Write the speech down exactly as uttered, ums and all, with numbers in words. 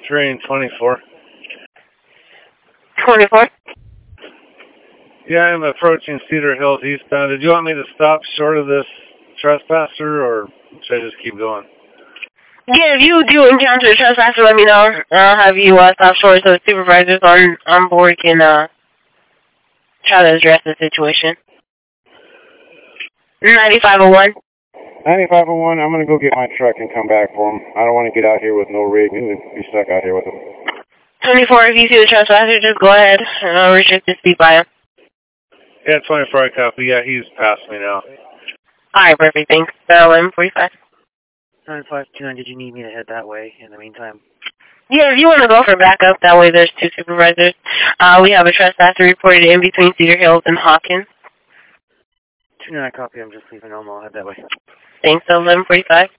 Train twenty-four. twenty-four? Yeah, I'm approaching Cedar Hills eastbound. Did you want me to stop short of this trespasser, or should I just keep going? Yeah, if you do encounter a trespasser, let me know. I'll have you uh, stop short so the supervisors on, on board can uh, try to address the situation. ninety-five oh one. ninety-five oh one, I'm going to go get my truck and come back for him. I don't want to get out here with no rig and be stuck out here with him. twenty-four, if you see the trespasser, just go ahead and I'll restrict the speed by him. Yeah, twenty-four, I copy. Yeah, he's past me now. Alright, perfect. Thanks. Uh, eleven forty-five. nine five two nine, did you need me to head that way in the meantime? Yeah, if you want to go for backup, that way there's two supervisors. Uh, we have a trespasser reported in between Cedar Hills and Hawkins. two nine, copy. I'm just leaving Elmo. I'll head that way. Thanks, eleven forty-five.